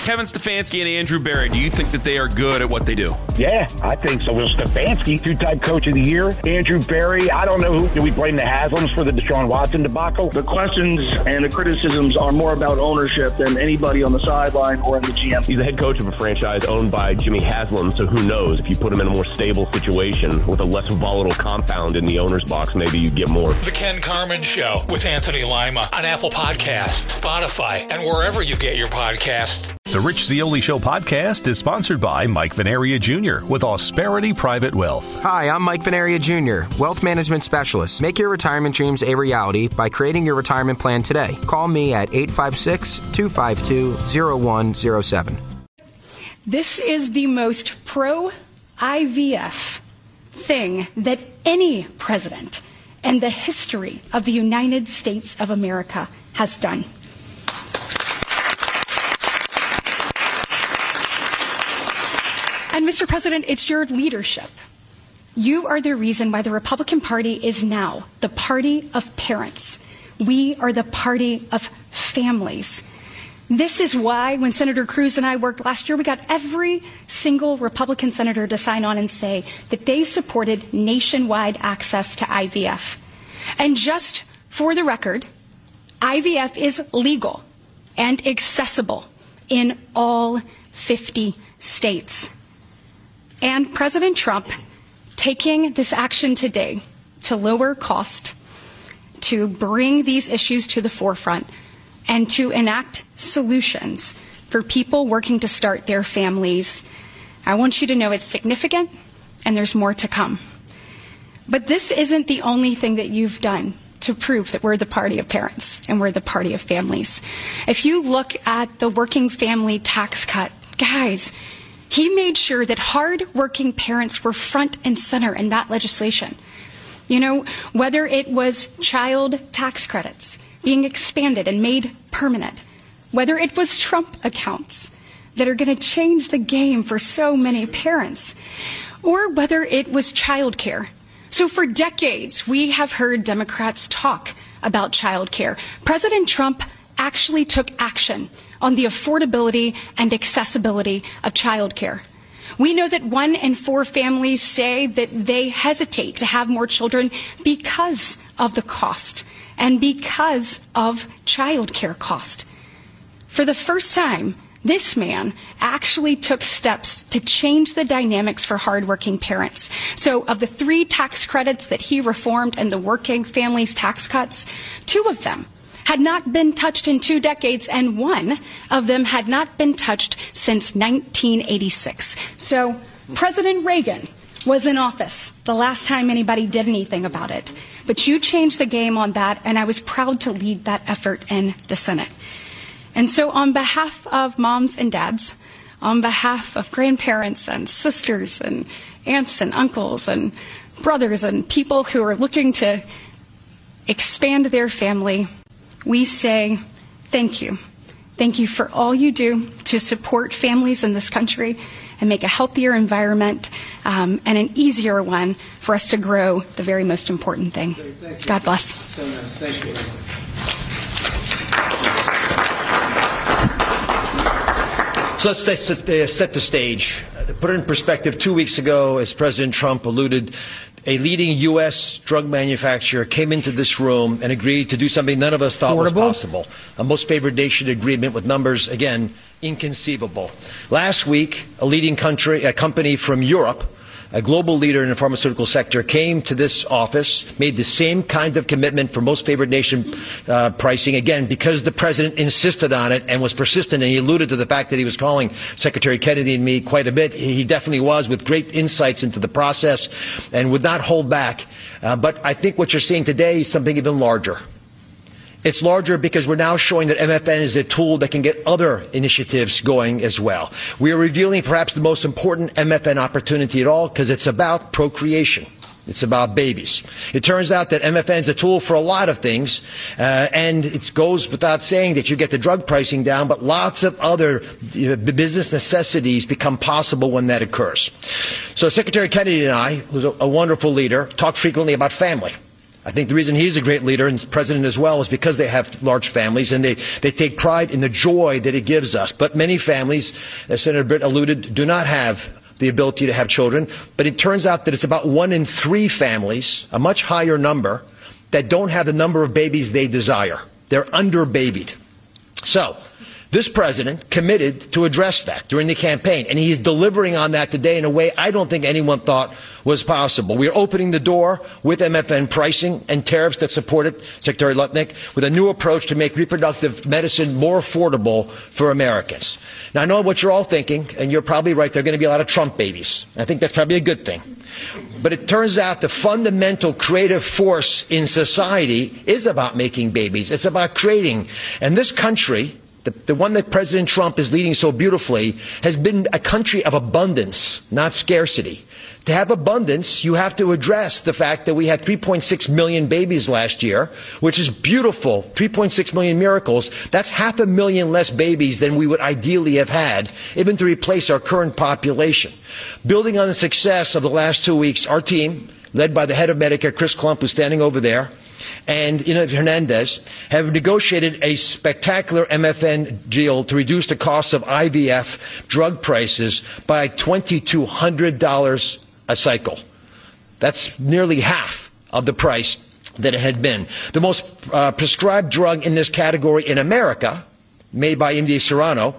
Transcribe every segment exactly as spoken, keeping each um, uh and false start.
Kevin Stefanski and Andrew Berry, do you think that they are good at what they do? Yeah, I think so. Well, Stefanski, two-time coach of the year. Andrew Berry, I don't know who. Do we blame the Haslams for the Deshaun Watson debacle? The questions and the criticisms are more about ownership than anybody on the sideline or in the G M. He's the head coach of a franchise owned by Jimmy Haslam, so who knows? If you put him in a more stable situation with a less volatile compound in the owner's box, maybe you get more. The Ken Carman Show with Anthony Lima on Apple Podcasts, Spotify, and wherever you get your podcasts. The Rich Zeoli Show podcast is sponsored by Mike Venaria Junior with Ausperity Private Wealth. Hi, I'm Mike Venaria Junior, Wealth Management Specialist. Make your retirement dreams a reality by creating your retirement plan today. Call me at eight five six, two five two, zero one zero seven. This is the most pro-I V F thing that any president in the history of the United States of America has done. And Mister President, it's your leadership. You are the reason why the Republican Party is now the party of parents. We are the party of families. This is why when Senator Cruz and I worked last year, we got every single Republican senator to sign on and say that they supported nationwide access to I V F. And just for the record, I V F is legal and accessible in all fifty states. And President Trump taking this action today to lower cost, to bring these issues to the forefront, and to enact solutions for people working to start their families. I want you to know it's significant, and there's more to come. But this isn't the only thing that you've done to prove that we're the party of parents and we're the party of families. If you look at the working family tax cut, guys, he made sure that hard-working parents were front and center in that legislation. You know, whether it was child tax credits being expanded and made permanent, whether it was Trump accounts that are going to change the game for so many parents, or whether it was childcare. So for decades, we have heard Democrats talk about childcare. President Trump actually took action on the affordability and accessibility of childcare. We know that one in four families say that they hesitate to have more children because of the cost and because of childcare cost. For the first time, this man actually took steps to change the dynamics for hardworking parents. So of the three tax credits that he reformed and the working families tax cuts, two of them had not been touched in two decades, and one of them had not been touched since nineteen eighty-six. So President Reagan was in office the last time anybody did anything about it. But you changed the game on that, and I was proud to lead that effort in the Senate. And so on behalf of moms and dads, on behalf of grandparents and sisters and aunts and uncles and brothers and people who are looking to expand their family, we say thank you. Thank you for all you do to support families in this country and make a healthier environment um, and an easier one for us to grow the very most important thing. God bless. Thank you. So let's set, uh, set the stage. Uh, put it in perspective, two weeks ago, as President Trump alluded, a leading U S drug manufacturer came into this room and agreed to do something none of us thought Affordable. was possible. A most favored nation agreement with numbers, again, inconceivable. Last week, a leading country, a company from Europe, a global leader in the pharmaceutical sector, came to this office, made the same kind of commitment for most favored nation uh, pricing, again, because the president insisted on it and was persistent, and he alluded to the fact that he was calling Secretary Kennedy and me quite a bit. He definitely was, with great insights into the process and would not hold back. Uh, but I think what you're seeing today is something even larger. It's larger because we're now showing that M F N is a tool that can get other initiatives going as well. We are revealing perhaps the most important M F N opportunity at all because it's about procreation. It's about babies. It turns out that M F N is a tool for a lot of things, uh, and it goes without saying that you get the drug pricing down, but lots of other uh, business necessities become possible when that occurs. So Secretary Kennedy and I, who's a, a wonderful leader, talk frequently about family. I think the reason he's a great leader and president as well is because they have large families and they, they take pride in the joy that it gives us. But many families, as Senator Britt alluded, do not have the ability to have children. But it turns out that it's about one in three families, a much higher number, that don't have the number of babies they desire. They're under-babied. So this president committed to address that during the campaign, and he is delivering on that today in a way I don't think anyone thought was possible. We are opening the door with M F N pricing and tariffs that support it, Secretary Lutnick, with a new approach to make reproductive medicine more affordable for Americans. Now, I know what you're all thinking, and you're probably right. There are going to be a lot of Trump babies. I think that's probably a good thing. But it turns out the fundamental creative force in society is about making babies. It's about creating. And this country, The, the one that President Trump is leading so beautifully, has been a country of abundance, not scarcity. To have abundance, you have to address the fact that we had three point six million babies last year, which is beautiful. three point six million miracles. That's half a million less babies than we would ideally have had, even to replace our current population. Building on the success of the last two weeks, our team, led by the head of Medicare, Chris Klump, who's standing over there, and Ina Hernandez, have negotiated a spectacular M F N deal to reduce the cost of I V F drug prices by two thousand two hundred dollars a cycle. That's nearly half of the price that it had been. The most uh, prescribed drug in this category in America, made by M D Serrano,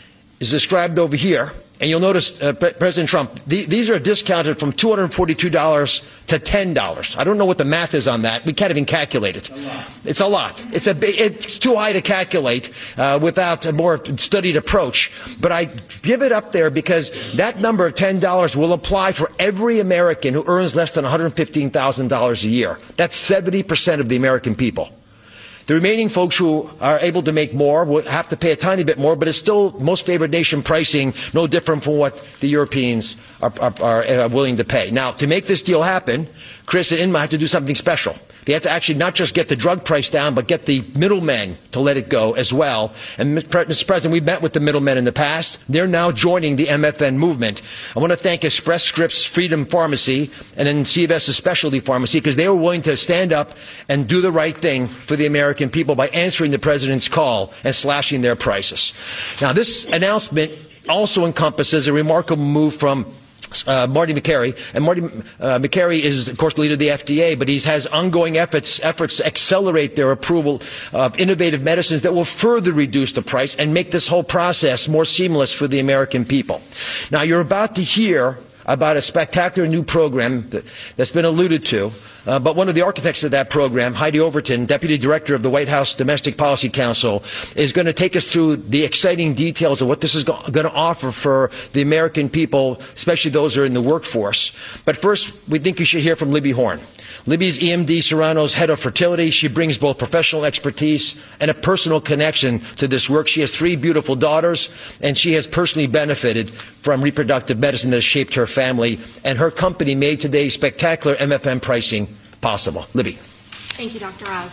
is described over here. And you'll notice, uh, Pre- President Trump, th- these are discounted from two hundred forty-two dollars to ten dollars. I don't know what the math is on that. We can't even calculate it. It's a lot. It's a big, it's too high to calculate uh, without a more studied approach. But I give it up there because that number of ten dollars will apply for every American who earns less than one hundred fifteen thousand dollars a year. That's seventy percent of the American people. The remaining folks who are able to make more will have to pay a tiny bit more, but it's still most favored nation pricing, no different from what the Europeans are, are, are willing to pay. Now, to make this deal happen, Chris and Inma have to do something special. They have to actually not just get the drug price down, but get the middlemen to let it go as well. And, Mister President, we've met with the middlemen in the past. They're now joining the M F N movement. I want to thank Express Scripts Freedom Pharmacy and then C V S's Specialty Pharmacy because they were willing to stand up and do the right thing for the American people by answering the president's call and slashing their prices. Now, this announcement also encompasses a remarkable move from Uh, Marty Makary, and Marty uh, Makary is, of course, the leader of the F D A, but he has ongoing efforts efforts to accelerate their approval of innovative medicines that will further reduce the price and make this whole process more seamless for the American people. Now, you're about to hear about a spectacular new program that, that's been alluded to. Uh, but one of the architects of that program, Heidi Overton, Deputy Director of the White House Domestic Policy Council, is going to take us through the exciting details of what this is go- going to offer for the American people, especially those who are in the workforce. But first, we think you should hear from Libby Horn. Libby's E M D Serrano's head of fertility. She brings both professional expertise and a personal connection to this work. She has three beautiful daughters, and she has personally benefited from reproductive medicine that has shaped her family. And her company made today's spectacular M F N pricing possible. Libby. Thank you, Doctor Oz.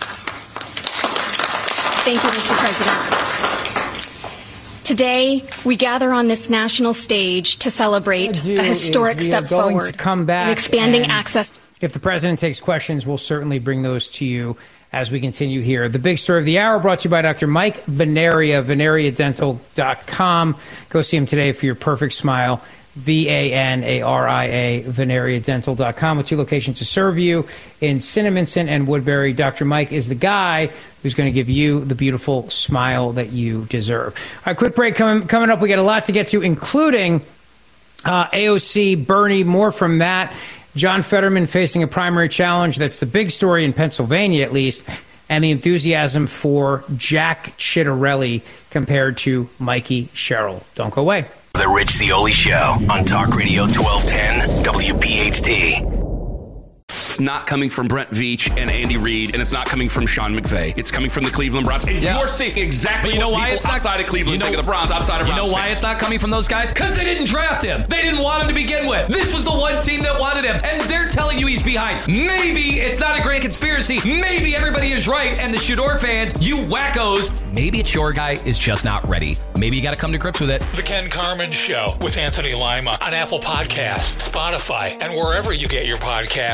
Thank you, Mister President. Today, we gather on this national stage to celebrate a historic step forward come back in expanding and access. If the president takes questions, we'll certainly bring those to you as we continue here. The big story of the hour brought to you by Doctor Mike Venaria, venaria dental dot com. Go see him today for your perfect smile. V A N A R I A, venaria dental dot com, with two locations to serve you in Cinnaminson and Woodbury. Doctor Mike is the guy who's going to give you the beautiful smile that you deserve. All right, quick break coming, coming up. We got a lot to get to, including uh, A O C, Bernie, more from that. John Fetterman facing a primary challenge. That's the big story in Pennsylvania, at least. And the enthusiasm for Jack Chittarelli compared to Mikey Sherrill. Don't go away. The Rich Zeoli Show on Talk Radio twelve ten W P H T. It's not coming from Brent Veach and Andy Reid, and it's not coming from Sean McVay. It's coming from the Cleveland Browns. And yeah. You're seeing exactly you know what why people it's not, outside of Cleveland you know, think of the Browns, outside of You Browns know why fans. it's not coming from those guys? Because they didn't draft him. They didn't want him to begin with. This was the one team that wanted him, and they're telling you he's behind. Maybe it's not a grand conspiracy. Maybe everybody is right, and the Shador fans, you wackos, maybe it's your guy is just not ready. Maybe you got to come to grips with it. The Ken Carman Show with Anthony Lima on Apple Podcasts, Spotify, and wherever you get your podcasts.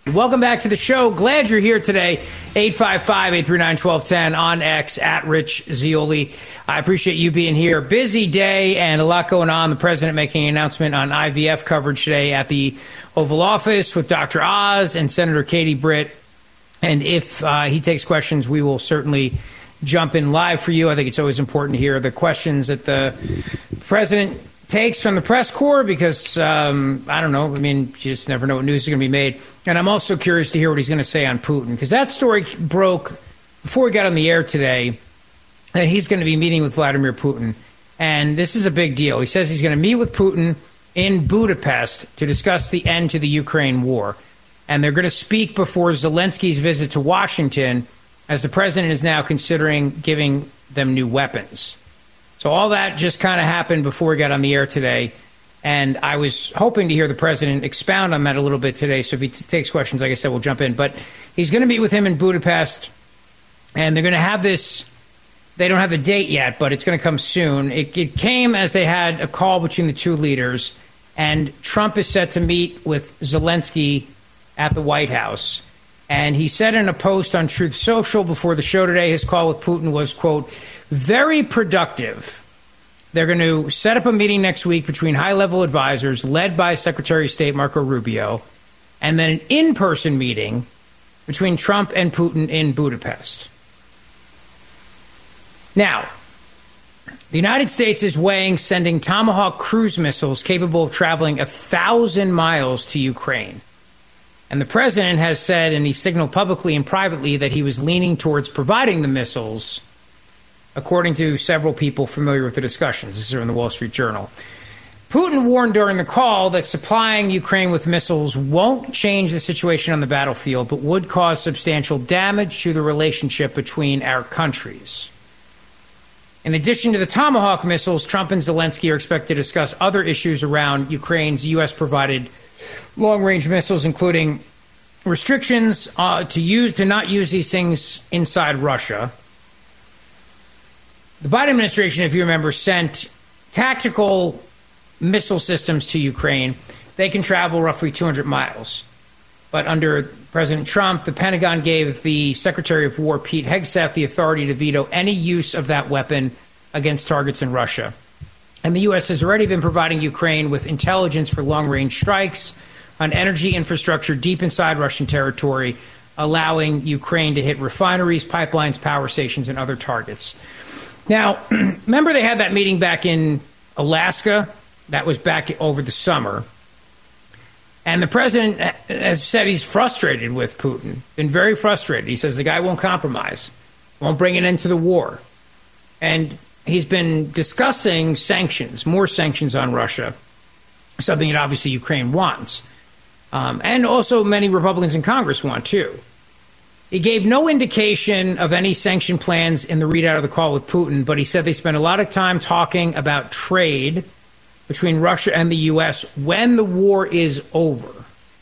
Welcome back to the show. Glad you're here today. eight five five, eight three nine, one two one zero on X, at Rich Zeoli. I appreciate you being here. Busy day and a lot going on. The president making an announcement on I V F coverage today at the Oval Office with Doctor Oz and Senator Katie Britt. And if uh, he takes questions, we will certainly jump in live for you. I think it's always important to hear the questions that the president takes from the press corps because, um, I don't know, I mean, you just never know what news is going to be made. And I'm also curious to hear what he's going to say on Putin, because that story broke before we got on the air today, that he's going to be meeting with Vladimir Putin. And this is a big deal. He says he's going to meet with Putin in Budapest to discuss the end to the Ukraine war. And they're going to speak before Zelensky's visit to Washington, as the president is now considering giving them new weapons. So all that just kind of happened before we got on the air today, and I was hoping to hear the president expound on that a little bit today. So if he t- takes questions, like I said, we'll jump in. But he's going to meet with him in Budapest, and they're going to have this. They don't have the date yet, but it's going to come soon. It, it came as they had a call between the two leaders, and Trump is set to meet with Zelensky at the White House. And he said in a post on Truth Social before the show today, his call with Putin was, quote, very productive. They're going to set up a meeting next week between high-level advisors led by Secretary of State Marco Rubio, and then an in-person meeting between Trump and Putin in Budapest. Now, the United States is weighing sending Tomahawk cruise missiles capable of traveling a thousand miles to Ukraine. And the president has said, and he signaled publicly and privately, that he was leaning towards providing the missiles, according to several people familiar with the discussions. This is in the Wall Street Journal. Putin warned during the call that supplying Ukraine with missiles won't change the situation on the battlefield, but would cause substantial damage to the relationship between our countries. In addition to the Tomahawk missiles, Trump and Zelensky are expected to discuss other issues around Ukraine's U S-provided long-range missiles, including restrictions uh, to use to not use these things inside Russia. The Biden administration, if you remember, sent tactical missile systems to Ukraine. They can travel roughly two hundred miles. But under President Trump, the Pentagon gave the Secretary of War, Pete Hegseth, the authority to veto any use of that weapon against targets in Russia. And the U S has already been providing Ukraine with intelligence for long-range strikes on energy infrastructure deep inside Russian territory, allowing Ukraine to hit refineries, pipelines, power stations, and other targets. Now, remember they had that meeting back in Alaska? That was back over the summer. And the president has said he's frustrated with Putin, been very frustrated. He says the guy won't compromise, won't bring an end to the war. And he's been discussing sanctions, more sanctions on Russia, something that obviously Ukraine wants. Um, and also many Republicans in Congress want, too. He gave no indication of any sanction plans in the readout of the call with Putin, but he said they spent a lot of time talking about trade between Russia and the U S when the war is over.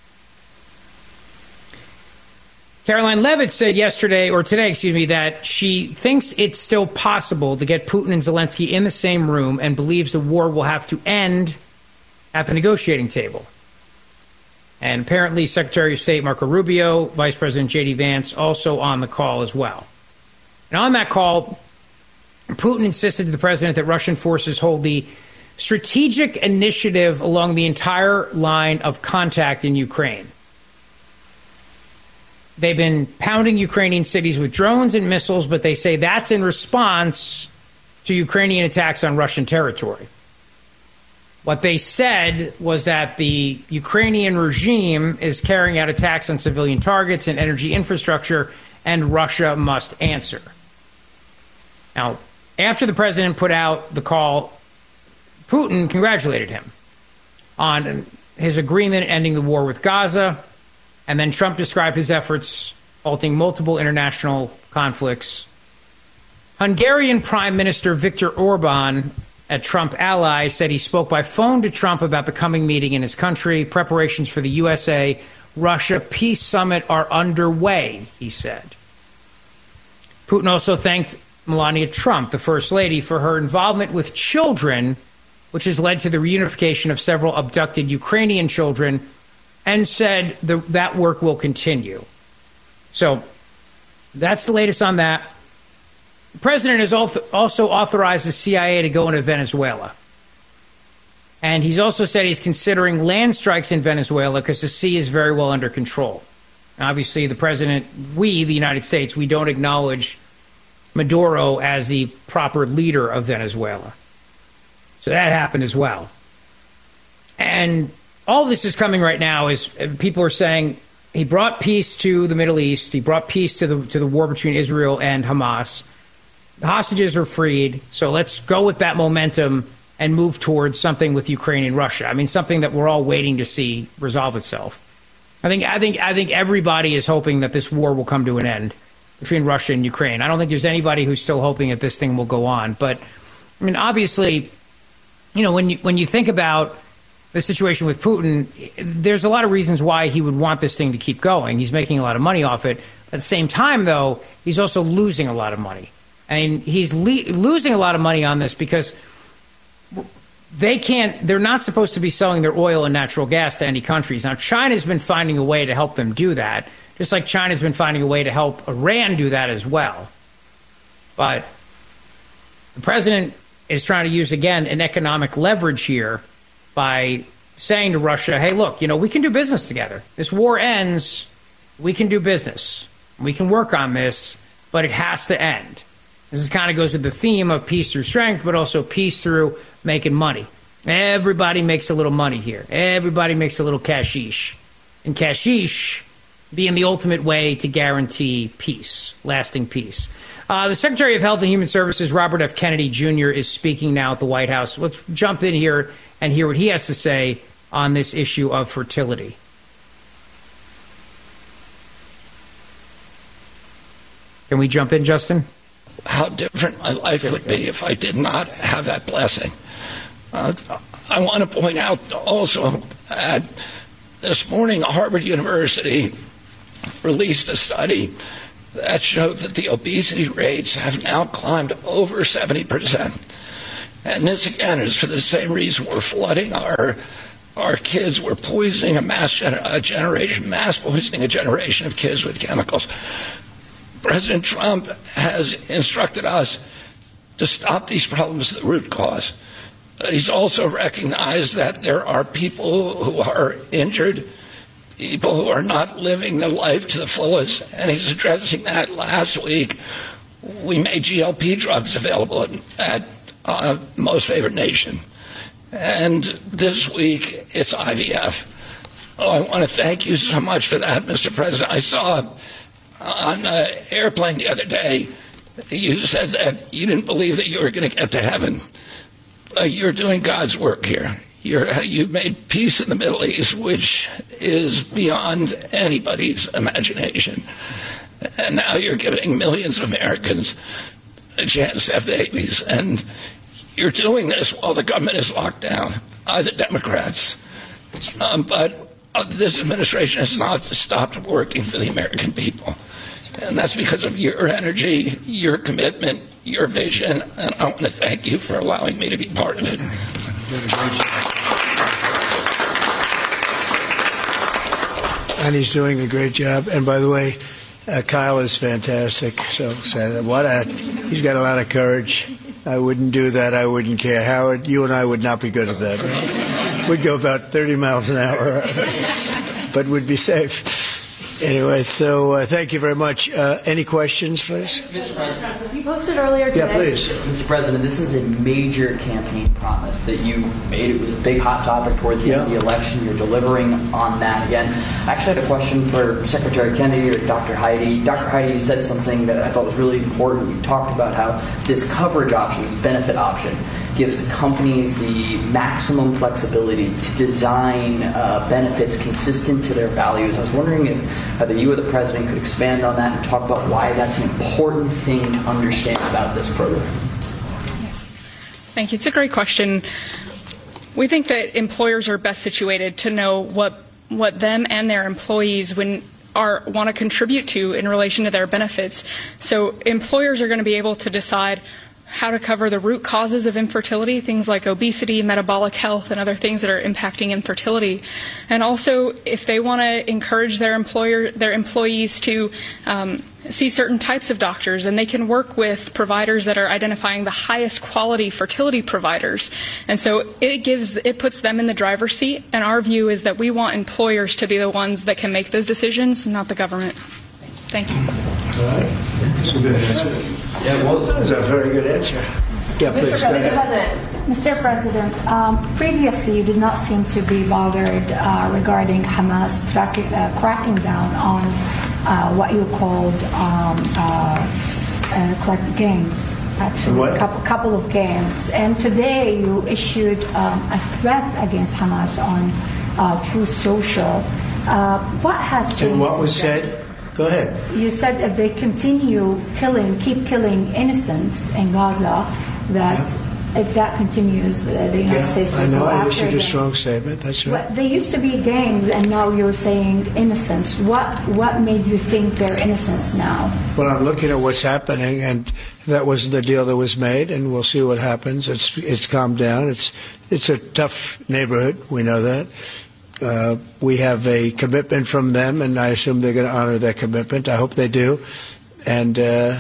Caroline Leavitt said yesterday, or today, excuse me, that she thinks it's still possible to get Putin and Zelensky in the same room and believes the war will have to end at the negotiating table. And apparently Secretary of State Marco Rubio, Vice President J D Vance also on the call as well. And on that call, Putin insisted to the president that Russian forces hold the strategic initiative along the entire line of contact in Ukraine. They've been pounding Ukrainian cities with drones and missiles, but they say that's in response to Ukrainian attacks on Russian territory. What they said was that the Ukrainian regime is carrying out attacks on civilian targets and energy infrastructure, and Russia must answer. Now, after the president put out the call, Putin congratulated him on his agreement ending the war with Gaza, and then Trump described his efforts halting multiple international conflicts. Hungarian Prime Minister Viktor Orban, a Trump ally, said he spoke by phone to Trump about the coming meeting in his country. Preparations for the U S A Russia peace summit are underway, he said. Putin also thanked Melania Trump, the First Lady, for her involvement with children, which has led to the reunification of several abducted Ukrainian children and said the, that work will continue. So that's the latest on that. The president has also authorized the C I A to go into Venezuela. And he's also said he's considering land strikes in Venezuela because the sea is very well under control. And obviously, the president, we, the United States, we don't acknowledge Maduro as the proper leader of Venezuela. So that happened as well. And all this is coming right now is people are saying he brought peace to the Middle East. He brought peace to the to the war between Israel and Hamas. The hostages are freed. So let's go with that momentum and move towards something with Ukraine and Russia. I mean, something that we're all waiting to see resolve itself. I think I think I think everybody is hoping that this war will come to an end between Russia and Ukraine. I don't think there's anybody who's still hoping that this thing will go on. But I mean, obviously, you know, when you when you think about the situation with Putin, there's a lot of reasons why he would want this thing to keep going. He's making a lot of money off it. At the same time, though, he's also losing a lot of money. I mean, he's le- losing a lot of money on this because they can't, they're not supposed to be selling their oil and natural gas to any countries. Now, China's been finding a way to help them do that, just like China's been finding a way to help Iran do that as well. But the president is trying to use, again, an economic leverage here by saying to Russia, hey, look, you know, we can do business together. This war ends, we can do business. We can work on this, but it has to end. This kind of goes with the theme of peace through strength, but also peace through making money. Everybody makes a little money here. Everybody makes a little cashish. And cashish being the ultimate way to guarantee peace, lasting peace. Uh, the Secretary of Health and Human Services, Robert F. Kennedy Junior, is speaking now at the White House. Let's jump in here and hear what he has to say on this issue of fertility. Can we jump in, Justin? How different my life would be if I did not have that blessing. Uh, I want to point out also that this morning Harvard University released a study that showed that the obesity rates have now climbed over seventy percent. And this, again, is for the same reason we're flooding our our kids. We're poisoning a mass a generation, mass poisoning a generation of kids with chemicals. President Trump has instructed us to stop these problems at the root cause. But he's also recognized that there are people who are injured, people who are not living their life to the fullest, and he's addressing that. Last week, we made G L P drugs available at, at uh, Most Favored Nation. And this week, it's I V F. Oh, I want to thank you so much for that, Mister President. I saw on an airplane the other day, you said that you didn't believe that you were going to get to heaven. Uh, you're doing God's work here. You're, you've made peace in the Middle East, which is beyond anybody's imagination. And now you're giving millions of Americans a chance to have babies. And you're doing this while the government is locked down by the Democrats. Um, but uh, this administration has not stopped working for the American people. And that's because of your energy, your commitment, your vision, and I want to thank you for allowing me to be part of it. And he's doing a great job. And by the way, uh, Kyle is fantastic. So, so what a, he's got a lot of courage. I wouldn't do that. I wouldn't care. Howard, you and I would not be good at that. Right? We'd go about thirty miles an hour, but we'd be safe. Anyway, so uh, thank you very much. Uh, any questions, please? Mister President, you posted earlier today. Yeah, please. Mister President, this is a major campaign promise that you made. It was a big hot topic towards the yeah. end of the election. You're delivering on that again. I actually had a question for Secretary Kennedy or Doctor Heidi. Doctor Heidi, you said something that I thought was really important. You talked about how this coverage option, this benefit option, gives companies the maximum flexibility to design uh, benefits consistent to their values. I was wondering if either you or the President could expand on that and talk about why that's an important thing to understand about this program. Yes. Thank you. It's a great question. We think that employers are best situated to know what what them and their employees when are want to contribute to in relation to their benefits. So employers are going to be able to decide how to cover the root causes of infertility, things like obesity, metabolic health, and other things that are impacting infertility. And also, if they want to encourage their employer, their employees to um, see certain types of doctors, and they can work with providers that are identifying the highest quality fertility providers. And so it gives, it puts them in the driver's seat. And our view is that we want employers to be the ones that can make those decisions, not the government. Thank you. All right. That's a good answer. Yeah, well, that was a very good answer. Yeah, please. Mister President, Mister President, um, previously you did not seem to be bothered uh, regarding Hamas tracking, uh, cracking down on uh, what you called um, uh, uh, gangs. Actually, a couple, couple of gangs. And today you issued um, a threat against Hamas on uh, Truth Social. Uh, what has changed? And what was said? Go ahead. You said if they continue killing, keep killing innocents in Gaza, that yeah. if that continues, uh, the United yeah, States will I know. go I after issued them. a strong statement. That's right. But they used to be gangs, and now you're saying innocents. What what made you think they're innocents now? Well, I'm looking at what's happening, and that wasn't the deal that was made, and we'll see what happens. It's it's calmed down. It's it's a tough neighborhood. We know that. Uh, we have a commitment from them, and I assume they're going to honor that commitment. I hope they do. And uh,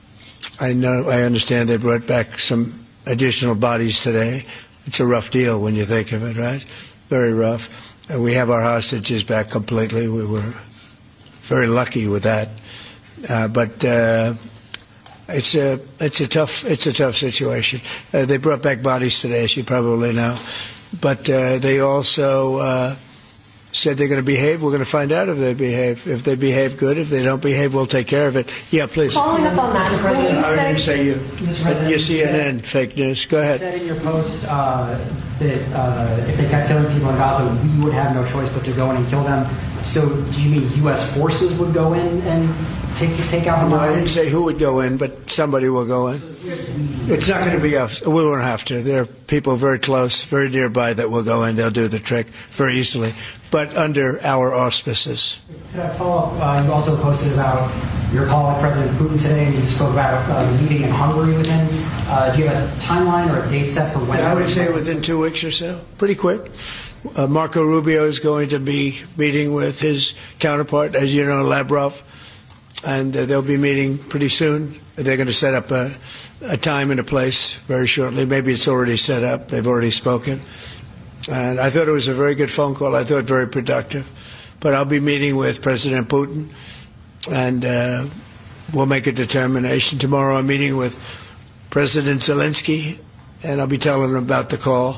I know, I understand they brought back some additional bodies today. It's a rough deal when you think of it, right? Very rough. And we have our hostages back completely. We were very lucky with that. Uh, but uh, it's a it's a tough it's a tough situation. Uh, they brought back bodies today, as you probably know. But uh, they also uh, said they're going to behave. We're going to find out if they behave. If they behave good, if they don't behave, we'll take care of it. Yeah, please. Following up on that, President, I didn't say you. You C N N fake news. Go ahead. You said in your post uh, that uh, if they kept killing people in Gaza, we would have no choice but to go in and kill them. So do you mean U S forces would go in and take take out Hamas? No, I didn't say who would go in, but somebody will go in. It's not going to be us. We won't have to. There are people very close, very nearby that will go in. They'll do the trick very easily, but under our auspices. Could I follow up? Uh, you also posted about your call with President Putin today, and you spoke about uh, the meeting in Hungary with him. Uh, do you have a timeline or a date set for when? Yeah, I would say within two weeks or so. Pretty quick. Uh, Marco Rubio is going to be meeting with his counterpart, as you know, Lavrov, and uh, they'll be meeting pretty soon. They're going to set up a, a time and a place very shortly. Maybe it's already set up. They've already spoken. And I thought it was a very good phone call. I thought very productive. But I'll be meeting with President Putin, and uh, we'll make a determination. Tomorrow I'm meeting with President Zelensky, and I'll be telling him about the call.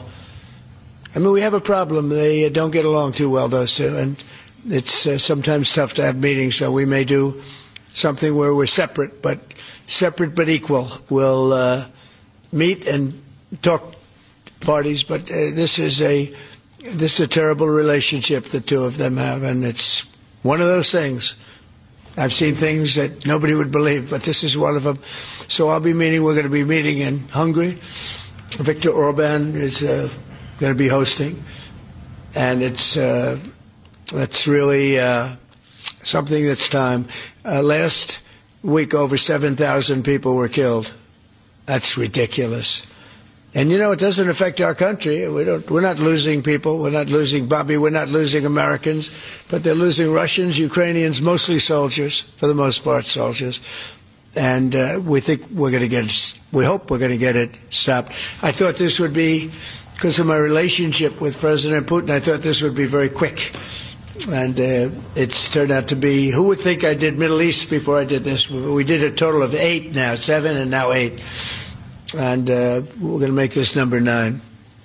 I mean, we have a problem. They uh, don't get along too well, those two, and it's uh, sometimes tough to have meetings, so we may do something where we're separate, but separate but equal. We'll uh, meet and talk to parties, but uh, this is a this is a terrible relationship the two of them have, and it's one of those things. I've seen things that nobody would believe, but this is one of them. So I'll be meeting. We're going to be meeting in Hungary. Viktor Orban is uh, going to be hosting, and it's uh, that's really uh, something that's time. Uh, last week, over seven thousand people were killed. That's ridiculous. And, you know, it doesn't affect our country. We don't, we're not losing people. We're not losing Bobby. We're not losing Americans. But they're losing Russians, Ukrainians, mostly soldiers, for the most part, soldiers. And uh, we think we're going to get it, we hope we're going to get it stopped. I thought this would be, because of my relationship with President Putin, I thought this would be very quick. And uh, it's turned out to be, who would think I did Middle East before I did this? We did a total of eight now, seven and now eight. And uh, we're going to make this number nine.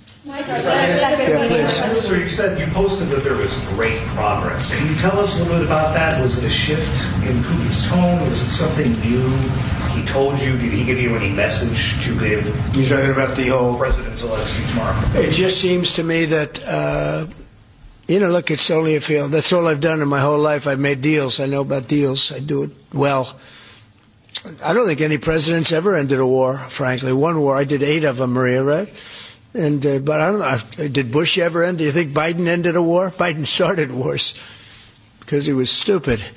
Yeah, Minister, you said you posted that there was great progress. Can you tell us a little bit about that? Was it a shift in Putin's tone? Was it something new he told you? Did he give you any message to give? You're talking about the whole President Zelensky tomorrow. It just seems to me that, uh, you know, look, it's only a field. That's all I've done in my whole life. I've made deals. I know about deals. I do it well. I don't think any president's ever ended a war, frankly. One war, I did eight of them, Maria, right? And uh, but I don't know, did Bush ever end? Do you think Biden ended a war? Biden started wars because he was stupid.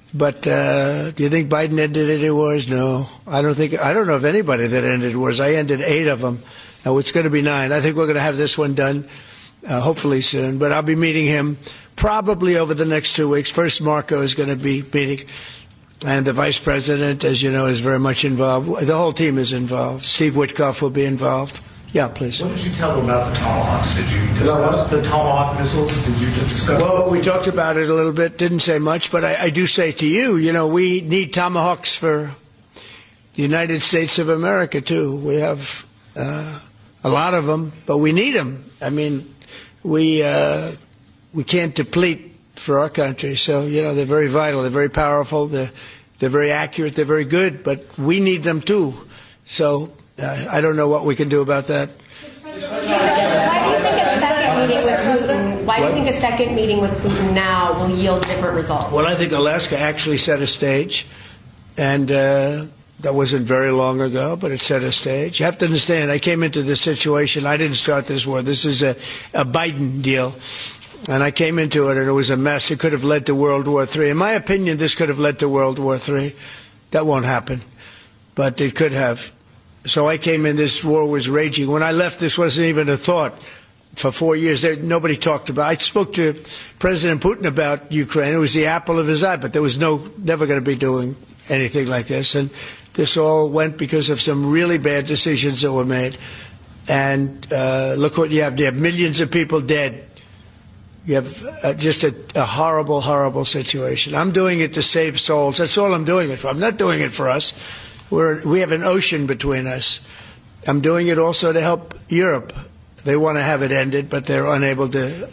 But uh, do you think Biden ended any wars? No, I don't think. I don't know of anybody that ended wars. I ended eight of them. Now it's going to be nine. I think we're going to have this one done, uh, hopefully soon. But I'll be meeting him probably over the next two weeks. First, Marco is going to be meeting, and the vice president, as you know, is very much involved. The whole team is involved. Steve Witkoff will be involved. Yeah, please. What did you tell them about the Tomahawks? Did you discuss the Tomahawk missiles? Did you discuss? Well, we talked about it a little bit. Didn't say much, but I, I do say to you, you know, we need Tomahawks for the United States of America too. We have uh, a lot of them, but we need them. I mean, we uh, we can't deplete for our country. So you know, they're very vital. They're very powerful. They're they're very accurate. They're very good, but we need them too. So. Uh, I don't know what we can do about that. Why do you think a second meeting with Putin? Why do you think a second meeting with Putin now will yield different results? Well, I think Alaska actually set a stage, and uh, that wasn't very long ago, but it set a stage. You have to understand, I came into this situation. I didn't start this war. This is a, a Biden deal, and I came into it, and it was a mess. It could have led to World War Three. In my opinion, this could have led to World War Three. That won't happen, but it could have. So I came in, this war was raging. When I left, this wasn't even a thought. For four years, there, nobody talked about it. I spoke to President Putin about Ukraine. It was the apple of his eye, but there was no, never going to be doing anything like this. And this all went because of some really bad decisions that were made. And uh, look what you have. You have millions of people dead. You have uh, just a, a horrible, horrible situation. I'm doing it to save souls. That's all I'm doing it for. I'm not doing it for us. We're, we have an ocean between us. I'm doing it also to help Europe. They want to have it ended, but they're unable to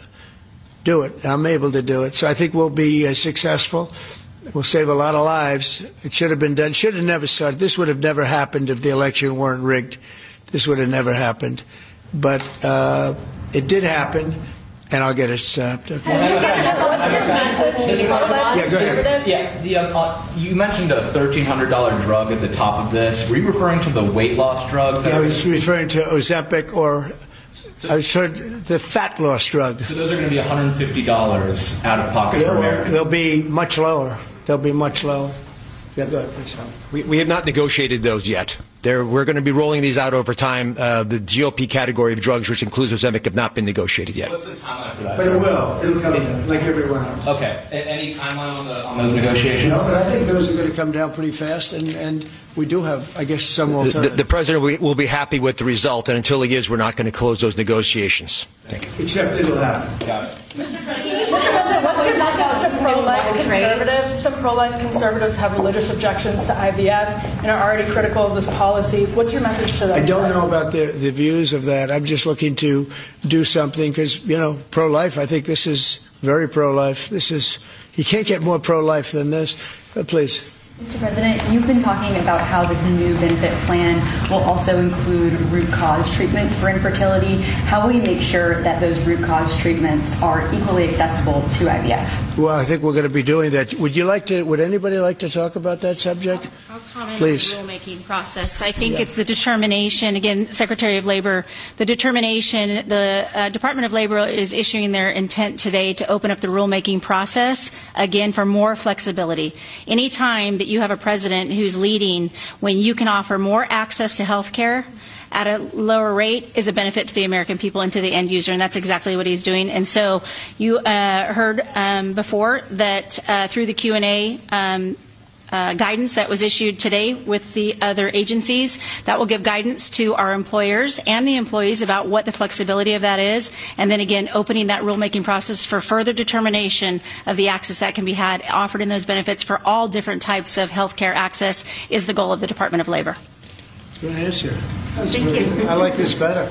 do it. I'm able to do it. So I think we'll be uh, successful. We'll save a lot of lives. It should have been done. Should have never started. This would have never happened if the election weren't rigged. This would have never happened. But uh, it did happen. And I'll get it stopped. Okay. What's your message to pro-life yeah, go ahead. Yeah, the, um, uh, you mentioned a thirteen hundred dollars drug at the top of this. Were you referring to the weight loss drugs? Yeah, I was referring to Ozempic or so, I was referring the fat loss drug. So those are going to be one hundred fifty dollars out of pocket yeah, for Americans? They'll be much lower. They'll be much lower. Yeah, go ahead, please. We, we have not negotiated those yet. There, we're going to be rolling these out over time. Uh, the G O P category of drugs, which includes Ozempic, have not been negotiated yet. What's the timeline for that? But it will. It'll come down, like everyone else. Okay. A- any timeline on, the, on those negotiations? No, but I think those are going to come down pretty fast, and, and we do have, I guess, some The, alternatives. the, the president will, will be happy with the result, and until he is, we're not going to close those negotiations. Thank you. Except it'll happen. Got it. Mister President, what's your message to pro-life conservatives? Some pro-life conservatives have religious objections to I V F and are already critical of this policy. What's your message to them? I don't know about the, the views of that. I'm just looking to do something because, you know, pro-life, I think this is very pro-life. This is, you can't get more pro-life than this. Uh, please. Mister President, you've been talking about how this new benefit plan will also include root cause treatments for infertility. How will you make sure that those root cause treatments are equally accessible to I V F? Well, I think we're going to be doing that. Would you like to, would anybody like to talk about that subject? I'll comment Please. on the rulemaking process. I think Yeah. it's the determination, again, Secretary of Labor, the determination, the uh, Department of Labor is issuing their intent today to open up the rulemaking process, again, for more flexibility. Anytime that you have a president who's leading when you can offer more access to health care at a lower rate is a benefit to the American people and to the end user, and that's exactly what he's doing. And so you uh, heard um, before that uh, through the Q and A um, uh, guidance that was issued today with the other agencies, that will give guidance to our employers and the employees about what the flexibility of that is, and then again opening that rulemaking process for further determination of the access that can be had offered in those benefits for all different types of health care access is the goal of the Department of Labor. Good answer. Thank you. I like this better.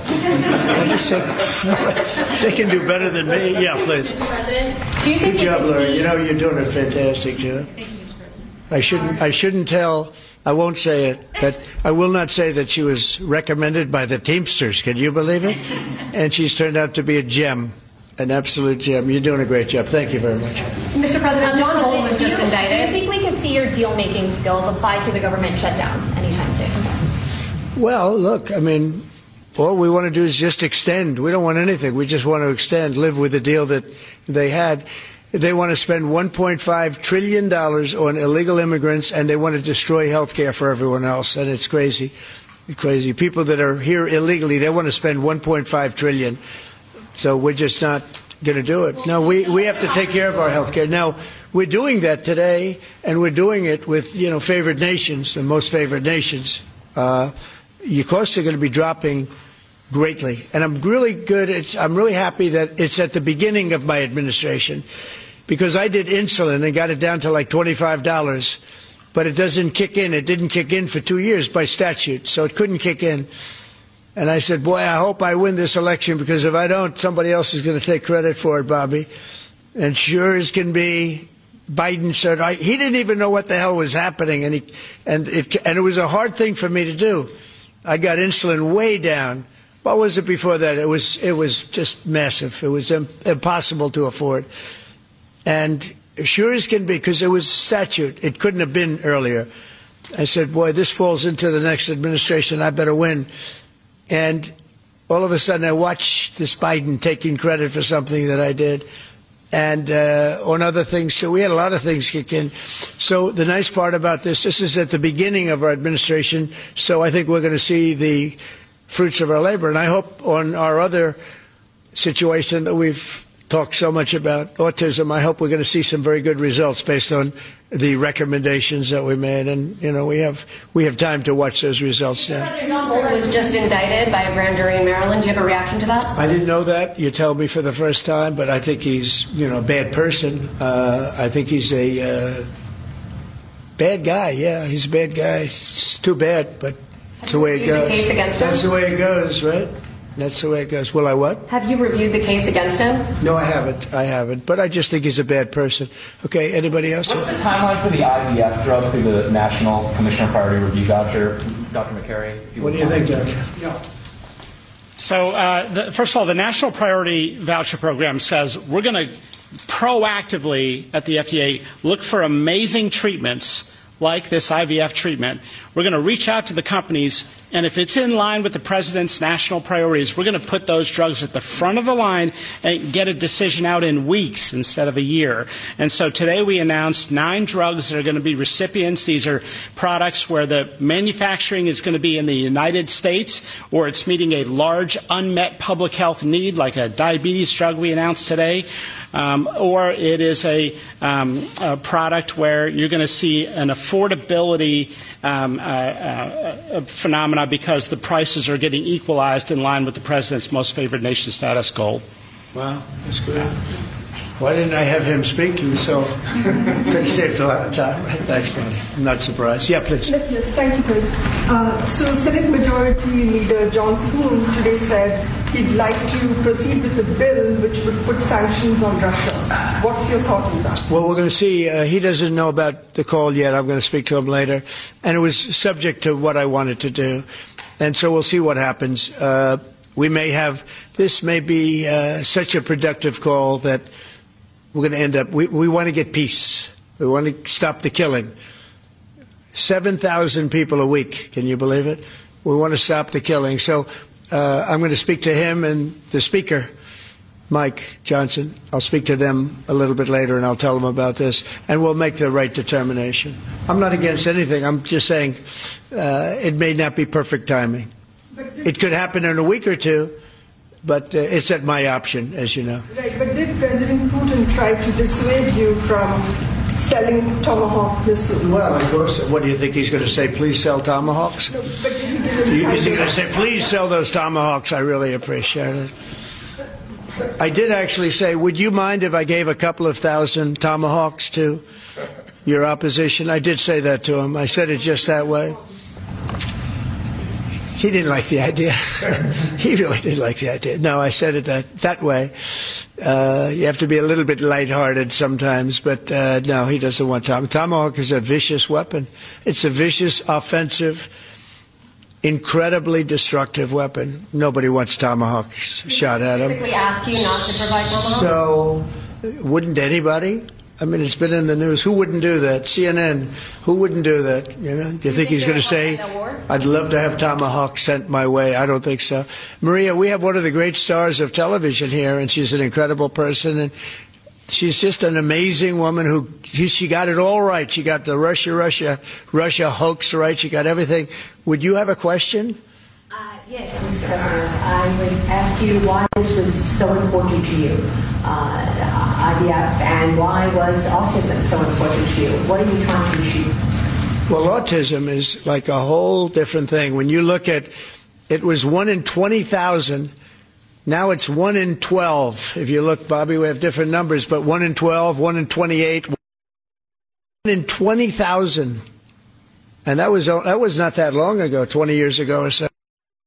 I just said they can do better than me. Yeah, please. President, do you think Good job, Larry. You know you're doing a fantastic job. Thank you, Mister President. I shouldn't. I shouldn't tell. I won't say it. That I will not say that she was recommended by the Teamsters. Can you believe it? And she's turned out to be a gem, an absolute gem. You're doing a great job. Thank you very much. Mister President, John Bolton was do just you, indicted. Do you think we can see your deal-making skills applied to the government shutdown anytime soon? Well, look, I mean, all we want to do is just extend. We don't want anything. We just want to extend, live with the deal that they had. They want to spend one point five trillion dollars on illegal immigrants, and they want to destroy health care for everyone else. And it's crazy. It's crazy. People that are here illegally, they want to spend one point five trillion dollars. So we're just not going to do it. No, we, we have to take care of our health care. Now, we're doing that today, and we're doing it with, you know, favored nations, the most favored nations. Uh, your costs are going to be dropping greatly. And I'm really good. It's, I'm really happy that it's at the beginning of my administration, because I did insulin and got it down to like twenty-five dollars, but it doesn't kick in. It didn't kick in for two years by statute, so it couldn't kick in. And I said, boy, I hope I win this election, because if I don't, somebody else is going to take credit for it, Bobby. And sure as can be, Biden said, I, he didn't even know what the hell was happening, and, he, and, it, and it was a hard thing for me to do. I got insulin way down. What was it before that? It was, it was just massive. It was im- impossible to afford. And sure as can be, because it was statute, it couldn't have been earlier. I said, boy, this falls into the next administration. I better win. And all of a sudden, I watch this Biden taking credit for something that I did. And uh, on other things, too. We had a lot of things kick in. So the nice part about this, this is at the beginning of our administration. So I think we're going to see the fruits of our labor. And I hope on our other situation that we've talked so much about, autism, I hope we're going to see some very good results based on the recommendations that we made. And, you know, we have we have time to watch those results now. John Bolton was just indicted by a grand jury in Maryland. Do you have a reaction to that? I didn't know that. You tell me for the first time, but I think he's, you know, a bad person. Uh, I think he's a uh, bad guy. Yeah, he's a bad guy. It's too bad, but it's the way it goes. The case against him? That's the way it goes, right? That's the way it goes. Will I what? Have you reviewed the case against him? No, I haven't. I haven't. But I just think he's a bad person. Okay, anybody else? What's the timeline for the I V F drug through the National Commissioner Priority Review, Doctor Doctor McCary? What do you think, Doctor? Yeah. So, uh, the, first of all, the National Priority Voucher Program says we're going to proactively at the F D A look for amazing treatments like this I V F treatment. We're going to reach out to the companies, and if it's in line with the president's national priorities, we're going to put those drugs at the front of the line and get a decision out in weeks instead of a year. And so today we announced nine drugs that are going to be recipients. These are products where the manufacturing is going to be in the United States, or it's meeting a large unmet public health need, like a diabetes drug we announced today. Um, or it is a, um, a product where you're going to see an affordability um, uh, uh, phenomena because the prices are getting equalized in line with the president's most favored nation status goal. Wow, that's good. Why didn't I have him speak? He was so could have saved a lot of time. Thanks, buddy. I'm not surprised. Yeah, please. Yes, thank you, Chris. Uh, so, Senate Majority Leader John Thune today said he'd like to proceed with the bill which would put sanctions on Russia. What's your thought on that? Well, we're going to see. Uh, he doesn't know about the call yet. I'm going to speak to him later. And it was subject to what I wanted to do. And so we'll see what happens. Uh, we may have, this may be uh, such a productive call that we're going to end up, we, we want to get peace. We want to stop the killing. seven thousand people a week. Can you believe it? We want to stop the killing. So uh, I'm going to speak to him and the speaker, Mike Johnson. I'll speak to them a little bit later, and I'll tell them about this, and we'll make the right determination. I'm not against anything. I'm just saying uh, it may not be perfect timing. It could happen in a week or two, but uh, it's at my option, as you know. Right, but did President Putin try to dissuade you from selling Tomahawk missiles? Well, of course. What do you think he's going to say? Please sell Tomahawks? No, but he Is he going to say, please sell those Tomahawks? I really appreciate it. I did actually say, would you mind if I gave a couple of thousand Tomahawks to your opposition? I did say that to him. I said it just that way. He didn't like the idea. He really didn't like the idea. No, I said it that, that way. Uh, you have to be a little bit lighthearted sometimes, but uh, no, he doesn't want Tomahawk. Tomahawk is a vicious weapon. It's a vicious, offensive, incredibly destructive weapon. Nobody wants Tomahawk shot at him. Typically ask you not to provide Tomahawk? So, wouldn't anybody? I mean, it's been in the news. Who wouldn't do that? C N N. Who wouldn't do that? You know? Do you, do you think, think he's going to say, I'd love to have Tomahawk sent my way? I don't think so. Maria, we have one of the great stars of television here, and she's an incredible person. And she's just an amazing woman who she, she got it all right. She got the Russia, Russia, Russia hoax right. She got everything. Would you have a question? Uh, yes, Mister President. I would ask you why this was so important to you, uh, I V F, and why was autism so important to you? What are you trying to achieve? Well, autism is like a whole different thing. When you look at, it was one in twenty thousand. Now it's one in twelve. If you look, Bobby, we have different numbers, but one in twelve, one in twenty-eight, one in twenty thousand. And that was, that was not that long ago, twenty years ago or so.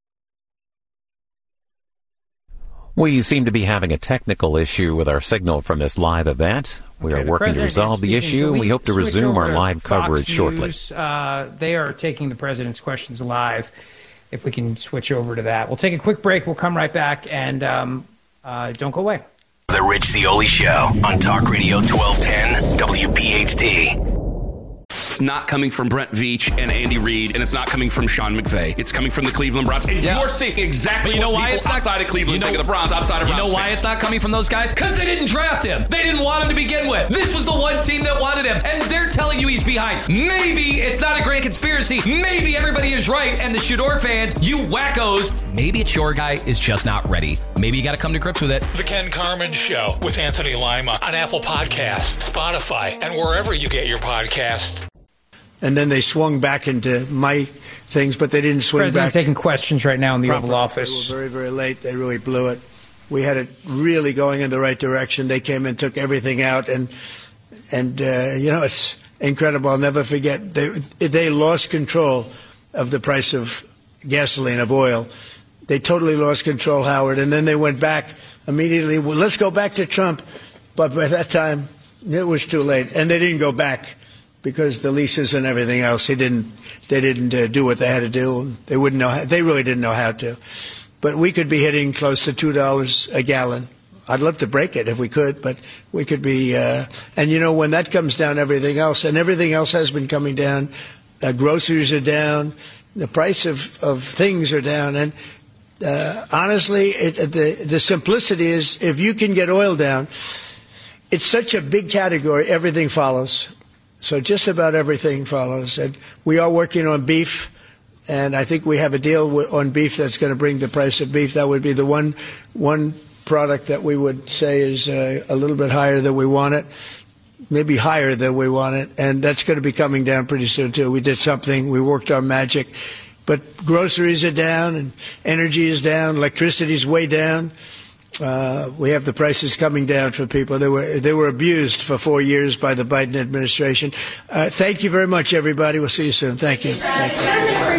We seem to be having a technical issue with our signal from this live event. We Okay, are the working to president is resolve the speaking. issue, Can and we hope to switch resume over our to live Fox coverage shortly. News? Uh, they are taking the president's questions live. If we can switch over to that. We'll take a quick break. We'll come right back, and um, uh, don't go away. The Rich Zeoli Show on Talk Radio twelve ten W P H T. It's not coming from Brent Veach and Andy Reid, and it's not coming from Sean McVay. It's coming from the Cleveland Browns. And Yeah. you're seeing exactly But you know what why people it's not outside of Cleveland you know, think of the Browns, outside of You Browns know why fans. it's not coming from those guys? Because they didn't draft him. They didn't want him to begin with. This was the one team that wanted him, and they're telling you he's behind. Maybe it's not a grand conspiracy. Maybe everybody is right, and the Shador fans, you wackos, maybe it's your guy is just not ready. Maybe you got to come to grips with it. The Ken Carmen Show with Anthony Lima on Apple Podcasts, Spotify, and wherever you get your podcasts. And then they swung back into my things, but they didn't swing President back. taking questions right now in the properly. Oval Office. They were very, very late. They really blew it. We had it really going in the right direction. They came and took everything out, and and uh, you know, it's incredible. I'll never forget. They they lost control of the price of gasoline, of oil. They totally lost control, Howard, and then they went back immediately. Well, let's go back to Trump, but by that time it was too late, and they didn't go back. Because the leases and everything else, they didn't, they didn't uh, do what they had to do. They wouldn't know. How, they really didn't know how to. But we could be hitting close to two dollars a gallon. I'd love to break it if we could, but we could be. Uh, and you know, when that comes down, everything else and everything else has been coming down. Uh, groceries are down. The price of, of things are down. And uh, honestly, it, the the simplicity is if you can get oil down, it's such a big category. Everything follows. So just about everything follows. And we are working on beef, and I think we have a deal w- on beef that's going to bring the price of beef. That would be the one one product that we would say is uh, a little bit higher than we want it, maybe higher than we want it, and that's going to be coming down pretty soon, too. We did something. We worked our magic. But groceries are down, and energy is down. Electricity is way down. Uh, we have the prices coming down for people. They were they were abused for four years by the Biden administration. Uh, thank you very much, everybody. We'll see you soon. Thank you. Thank you.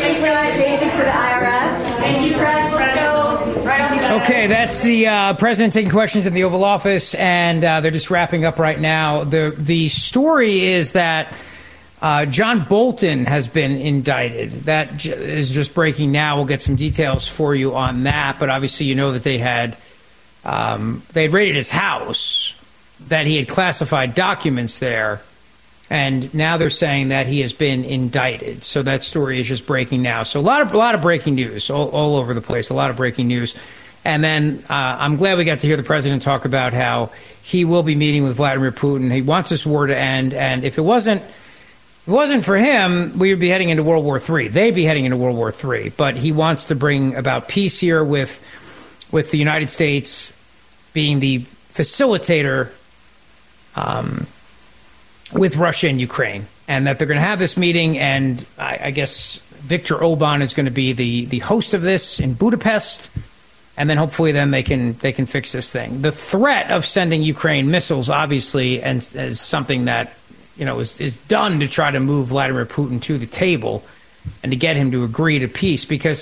Changes for the I R S. Thank you, Press. Let's go. Right on the Okay, that's the uh, president taking questions in the Oval Office, and uh, they're just wrapping up right now. The the story is that uh, John Bolton has been indicted. That j- is just breaking now. We'll get some details for you on that, but obviously you know that they had um, they had raided his house, that he had classified documents there, and now they're saying that he has been indicted. So that story is just breaking now. So a lot of a lot of breaking news all, all over the place. A lot of breaking news. And then uh, I'm glad we got to hear the president talk about how he will be meeting with Vladimir Putin. He wants this war to end, and if it wasn't if it wasn't for him, we would be heading into World War Three. They'd be heading into World War Three. But he wants to bring about peace here with with the United States being the facilitator um, with Russia and Ukraine, and that they're going to have this meeting, and I, I guess Viktor Orban is going to be the, the host of this in Budapest, and then hopefully then they can they can fix this thing. The threat of sending Ukraine missiles, obviously, and is something that you know is, is done to try to move Vladimir Putin to the table and to get him to agree to peace, because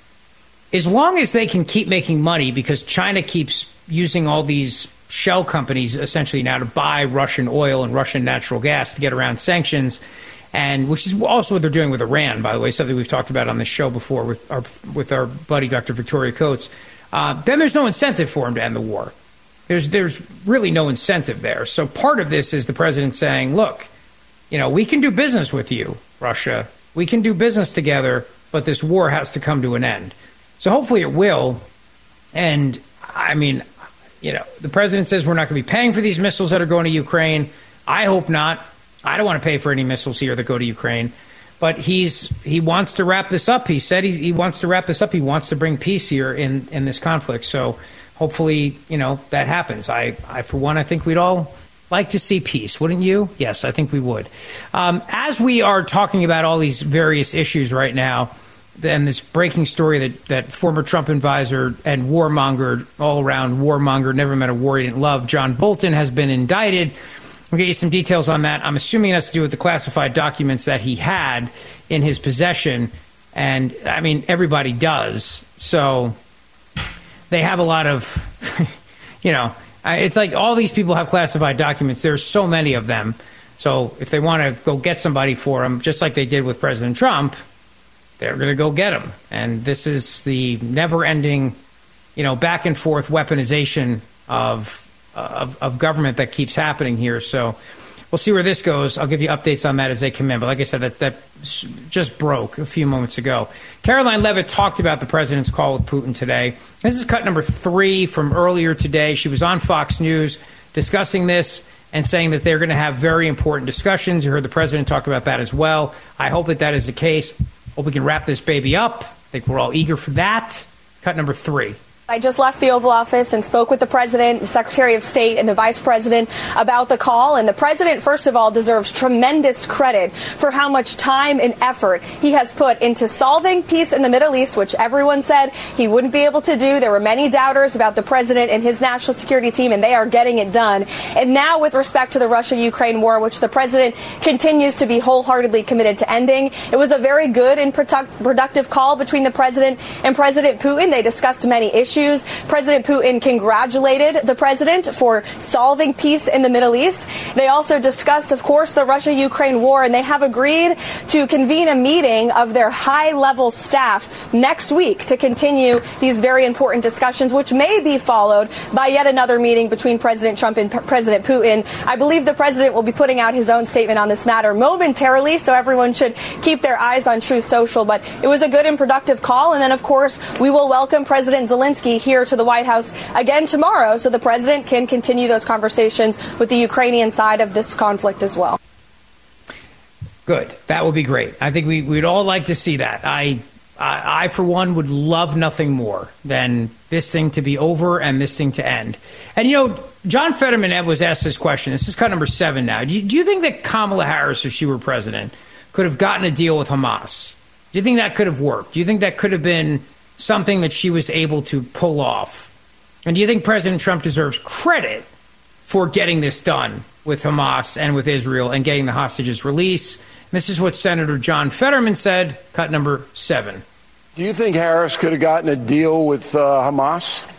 as long as they can keep making money, because China keeps using all these shell companies essentially now to buy Russian oil and Russian natural gas to get around sanctions, and which is also what they're doing with Iran, by the way, something we've talked about on this show before with our with our buddy Doctor Victoria Coates. Uh, then there's no incentive for him to end the war. There's there's really no incentive there. So part of this is the president saying, look, you know, we can do business with you, Russia. We can do business together, but this war has to come to an end. So hopefully it will. And I mean, you know, the president says we're not going to be paying for these missiles that are going to Ukraine. I hope not. I don't want to pay for any missiles here that go to Ukraine. But he's he wants to wrap this up. He said he, he wants to wrap this up. He wants to bring peace here in, in this conflict. So hopefully, you know, that happens. I, I, for one, I think we'd all like to see peace, wouldn't you? Yes, I think we would. Um, as we are talking about all these various issues right now, and this breaking story that, that former Trump advisor and warmonger, all-around warmonger, never met a war he didn't love, John Bolton, has been indicted. We'll get you some details on that. I'm assuming it has to do with the classified documents that he had in his possession. And, I mean, everybody does. So they have a lot of, you know, it's like all these people have classified documents. There's so many of them. So if they want to go get somebody for them, just like they did with President Trump, they're going to go get them. And this is the never-ending, you know, back-and-forth weaponization of Of, of government that keeps happening here. So we'll see where this goes. I'll give you updates on that as they come in. But like I said, that, that just broke a few moments ago. Caroline Leavitt talked about the president's call with Putin today. This is cut number three from earlier today. She was on Fox News discussing this and saying that they're going to have very important discussions. You heard the president talk about that as well. I hope that that is the case. Hope we can wrap this baby up. I think we're all eager for that. Cut number three. I just left the Oval Office and spoke with the president, the Secretary of State, and the vice president about the call. And the president, first of all, deserves tremendous credit for how much time and effort he has put into solving peace in the Middle East, which everyone said he wouldn't be able to do. There were many doubters about the president and his national security team, and they are getting it done. And now with respect to the Russia-Ukraine war, which the president continues to be wholeheartedly committed to ending, it was a very good and productive call between the president and President Putin. They discussed many issues. President Putin congratulated the president for solving peace in the Middle East. They also discussed, of course, the Russia-Ukraine war, and they have agreed to convene a meeting of their high-level staff next week to continue these very important discussions, which may be followed by yet another meeting between President Trump and P- President Putin. I believe the president will be putting out his own statement on this matter momentarily, so everyone should keep their eyes on Truth Social. But it was a good and productive call, and then, of course, we will welcome President Zelensky here to the White House again tomorrow so the president can continue those conversations with the Ukrainian side of this conflict as well. Good. That would be great. I think we, we'd all like to see that. I, I, I, for one, would love nothing more than this thing to be over and this thing to end. And, you know, John Fetterman was asked this question. This is cut number seven now. Do you, do you think that Kamala Harris, if she were president, could have gotten a deal with Hamas? Do you think that could have worked? Do you think that could have been something that she was able to pull off? And do you think President Trump deserves credit for getting this done with Hamas and with Israel and getting the hostages released? This is what Senator John Fetterman said, cut number seven. Do you think Harris could have gotten a deal with uh, Hamas?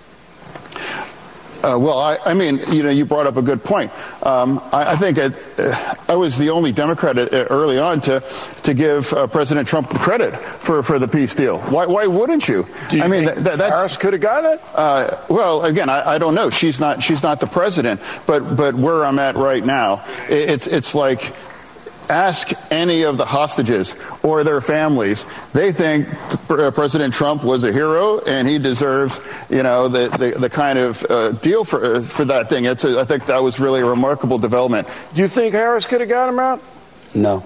Uh, well, I, I mean, you know, you brought up a good point. Um, I, I think it, uh, I was the only Democrat uh, early on to to give uh, President Trump credit for, for the peace deal. Why why wouldn't you? Do you I mean, think th- that's Harris could have gotten it? Uh, well, again, I, I don't know. She's not she's not the president. But but where I'm at right now, it, it's it's like. Ask any of the hostages or their families. They think President Trump was a hero and he deserves, you know, the, the, the kind of uh, deal for uh, for that thing. It's a, I think that was really a remarkable development. Do you think Harris could have got him out? No.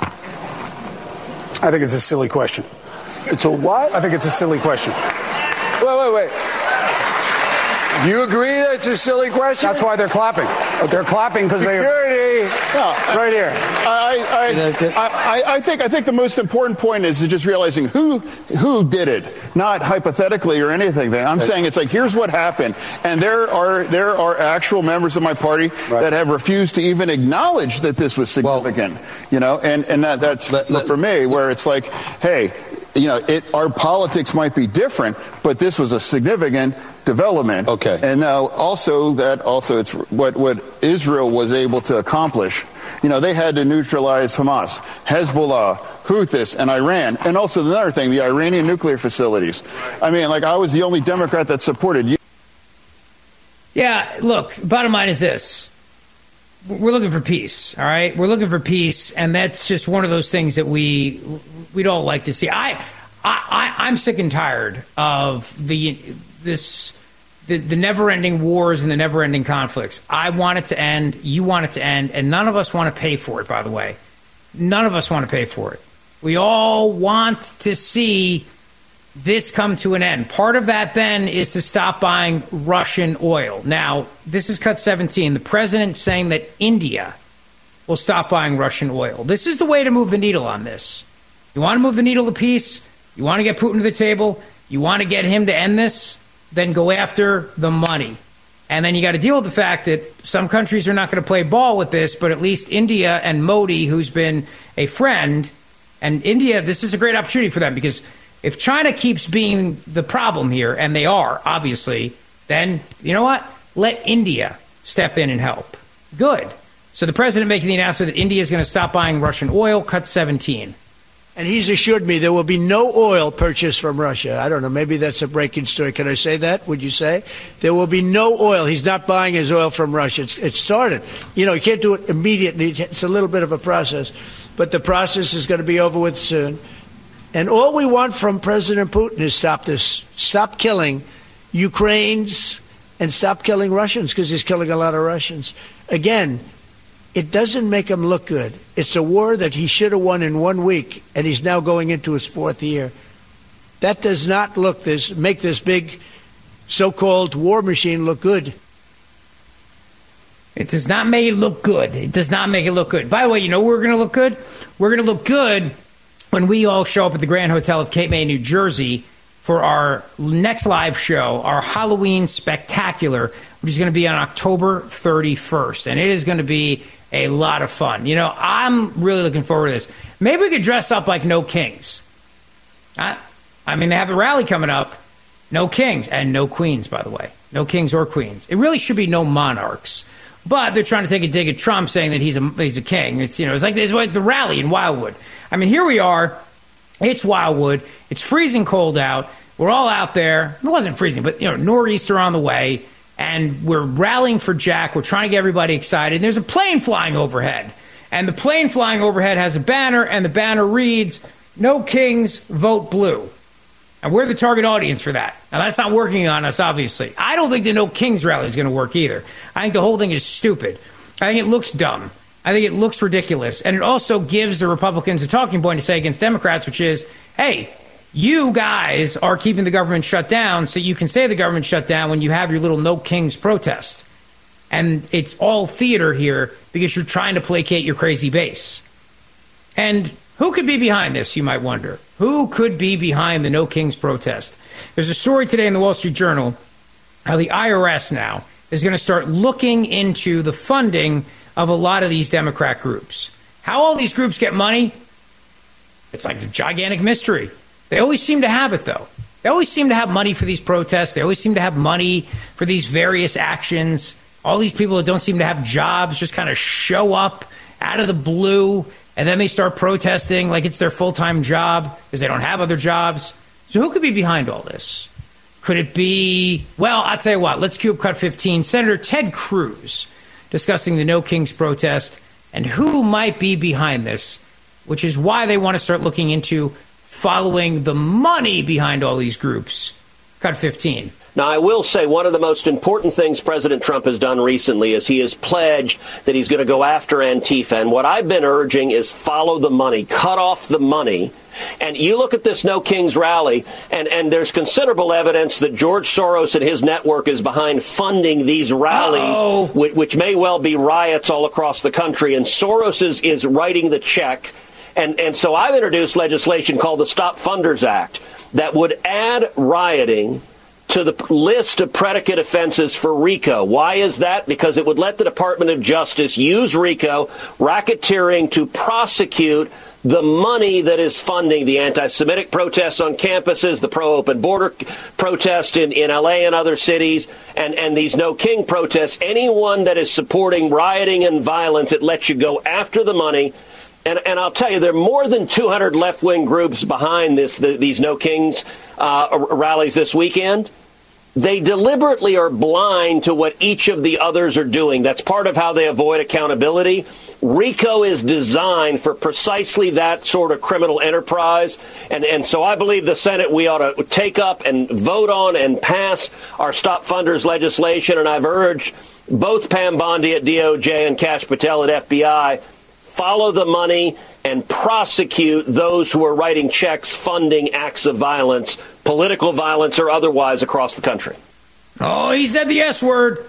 I think it's a silly question. It's a what? I think it's a silly question. Wait, wait, wait. You agree that it's a silly question? That's why they're clapping. They're clapping because they security. No, right here. I, I, I, I think I think the most important point is just realizing who who did it, not hypothetically or anything. I'm saying it's like here's what happened, and there are there are actual members of my party right. that have refused to even acknowledge that this was significant. Well, you know, and and that, that's let, let, for me where it's like, hey. You know, it, our politics might be different, but this was a significant development. Okay. And now also that also it's what, what Israel was able to accomplish. You know, they had to neutralize Hamas, Hezbollah, Houthis, and Iran. And also another thing, the Iranian nuclear facilities. I mean, like I was the only Democrat that supported you. Yeah, look, bottom line is this. We're looking for peace, all right? We're looking for peace, and that's just one of those things that we we'd all like to see. I, I, I'm sick and tired of the this the, the never-ending wars and the never-ending conflicts. I want it to end. You want it to end. And none of us want to pay for it, by the way. None of us want to pay for it. We all want to see this come to an end. Part of that, then, is to stop buying Russian oil. Now, this is cut seventeen. The president saying that India will stop buying Russian oil. This is the way to move the needle on this. You want to move the needle of peace? You want to get Putin to the table? You want to get him to end this? Then go after the money. And then you got to deal with the fact that some countries are not going to play ball with this, but at least India and Modi, who's been a friend, and India, this is a great opportunity for them, because if China keeps being the problem here, and they are, obviously, then, you know what? Let India step in and help. Good. So the president making the announcement that India is going to stop buying Russian oil, cut seventeen. And he's assured me there will be no oil purchased from Russia. I don't know. Maybe that's a breaking story. Can I say that? Would you say? There will be no oil. He's not buying his oil from Russia. It's, it started. You know, you can't do it immediately. It's a little bit of a process. But the process is going to be over with soon. And all we want from President Putin is stop this. Stop killing Ukrainians and stop killing Russians, because he's killing a lot of Russians. Again, it doesn't make him look good. It's a war that he should have won in one week, and he's now going into his fourth year. That does not look this make this big so-called war machine look good. It does not make it look good. It does not make it look good. By the way, you know where we're going to look good? We're going to look good when we all show up at the Grand Hotel of Cape May, New Jersey, for our next live show, our Halloween Spectacular, which is going to be on October thirty-first. And it is going to be a lot of fun. You know, I'm really looking forward to this. Maybe we could dress up like No Kings. I, I mean, they have a rally coming up. No kings and no queens, by the way. No kings or queens. It really should be no monarchs. But they're trying to take a dig at Trump, saying that he's a he's a king. It's, you know, it's like, it's like the rally in Wildwood. I mean, here we are. It's Wildwood. It's freezing cold out. We're all out there. It wasn't freezing, but, you know, nor'easter on the way. And we're rallying for Jack. We're trying to get everybody excited. And there's a plane flying overhead. And the plane flying overhead has a banner, and the banner reads, "No Kings, Vote Blue." And we're the target audience for that. Now, that's not working on us, obviously. I don't think the No Kings rally is going to work either. I think the whole thing is stupid. I think it looks dumb. I think it looks ridiculous. And it also gives the Republicans a talking point to say against Democrats, which is, hey, you guys are keeping the government shut down, so you can say the government shut down when you have your little No Kings protest. And it's all theater here because you're trying to placate your crazy base. And who could be behind this, you might wonder? Who could be behind the No Kings protest? There's a story today in the Wall Street Journal how the I R S now is going to start looking into the funding of a lot of these Democrat groups. How all these groups get money? It's like a gigantic mystery. They always seem to have it, though. They always seem to have money for these protests. They always seem to have money for these various actions. All these people that don't seem to have jobs just kind of show up out of the blue, and then they start protesting like it's their full-time job because they don't have other jobs. So who could be behind all this? Could it be, well, I'll tell you what, let's cue up cut fifteen. Senator Ted Cruz discussing the No Kings protest and who might be behind this, which is why they want to start looking into following the money behind all these groups. Cut fifteen. Now, I will say one of the most important things President Trump has done recently is he has pledged that he's going to go after Antifa. And what I've been urging is follow the money, cut off the money. And you look at this No Kings rally, and, and there's considerable evidence that George Soros and his network is behind funding these rallies, which, which may well be riots all across the country. And Soros is, is writing the check. And, and so I've introduced legislation called the Stop Funders Act that would add rioting to the list of predicate offenses for RICO. Why is that? Because it would let the Department of Justice use RICO, racketeering, to prosecute the money that is funding the anti-Semitic protests on campuses, the pro-open border protest in, in L A and other cities, and, and these No King protests. Anyone that is supporting rioting and violence, it lets you go after the money. And, and I'll tell you, there are more than two hundred left-wing groups behind this, the, these No Kings uh, rallies this weekend. they deliberately are blind to what each of the others are doing. That's part of how they avoid accountability. RICO is designed for precisely that sort of criminal enterprise. And, and so I believe the Senate, we ought to take up and vote on and pass our Stop Funders legislation. And I've urged both Pam Bondi at D O J and Kash Patel at F B I, follow the money and prosecute those who are writing checks funding acts of violence, political violence or otherwise, across the country. Oh, he said the S word.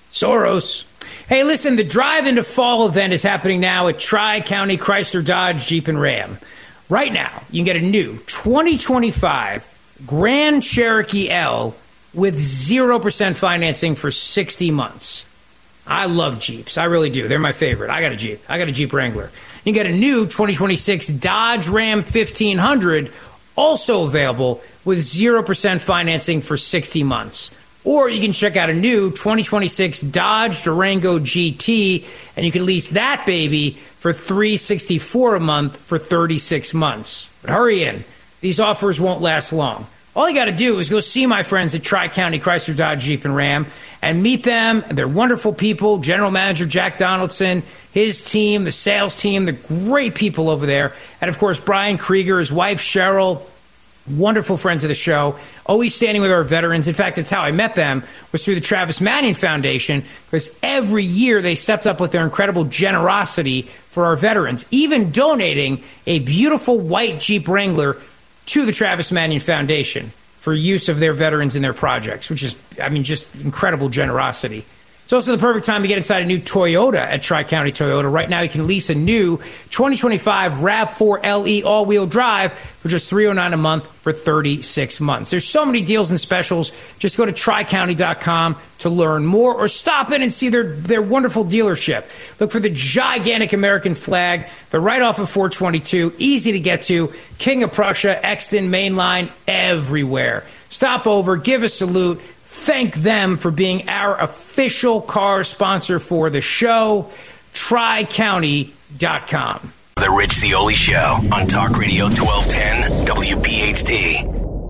Soros. Hey, listen, the Drive into Fall event is happening now at Tri-County Chrysler Dodge Jeep and Ram. Right now, you can get a new twenty twenty-five Grand Cherokee L with zero percent financing for sixty months. I love Jeeps. I really do. They're my favorite. I got a Jeep. I got a Jeep Wrangler. You can get a new twenty twenty-six Dodge Ram fifteen hundred, also available with zero percent financing for sixty months. Or you can check out a new twenty twenty-six Dodge Durango G T, and you can lease that baby for three hundred sixty-four dollars a month for thirty-six months. But hurry in. These offers won't last long. All you got to do is go see my friends at Tri-County Chrysler Dodge Jeep and Ram and meet them. They're wonderful people. General Manager Jack Donaldson, his team, the sales team, they're great people over there. And, of course, Brian Krieger, his wife Cheryl, wonderful friends of the show, always standing with our veterans. In fact, that's how I met them, was through the Travis Manion Foundation, because every year they stepped up with their incredible generosity for our veterans, even donating a beautiful white Jeep Wrangler to the Travis Manion Foundation for use of their veterans in their projects, which is, I mean, just incredible generosity. It's also the perfect time to get inside a new Toyota at Tri-County Toyota. Right now, you can lease a new twenty twenty-five RAV four L E all-wheel drive for just three hundred nine dollars a month for thirty-six months. There's so many deals and specials. Just go to tri county dot com to learn more, or stop in and see their, their wonderful dealership. Look for the gigantic American flag. They're right off of four twenty-two, easy to get to. King of Prussia, Exton, Mainline, everywhere. Stop over, give a salute. Thank them for being our official car sponsor for the show, tri county dot com. The Rich Zeoli Show on Talk Radio twelve ten W P H T.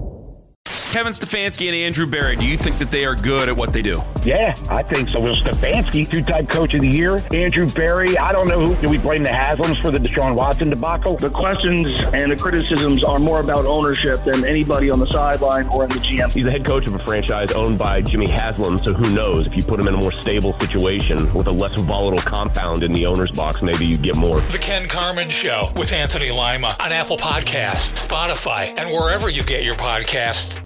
Kevin Stefanski and Andrew Berry, do you think that they are good at what they do? Yeah, I think so. Will Stefanski, two-time coach of the year. Andrew Berry, I don't know who. Do we blame the Haslams for the Deshaun Watson debacle? The questions and the criticisms are more about ownership than anybody on the sideline or in the G M. He's the head coach of a franchise owned by Jimmy Haslam, so who knows? If you put him in a more stable situation with a less volatile compound in the owner's box, maybe you get more. The Ken Carman Show with Anthony Lima on Apple Podcasts, Spotify, and wherever you get your podcasts.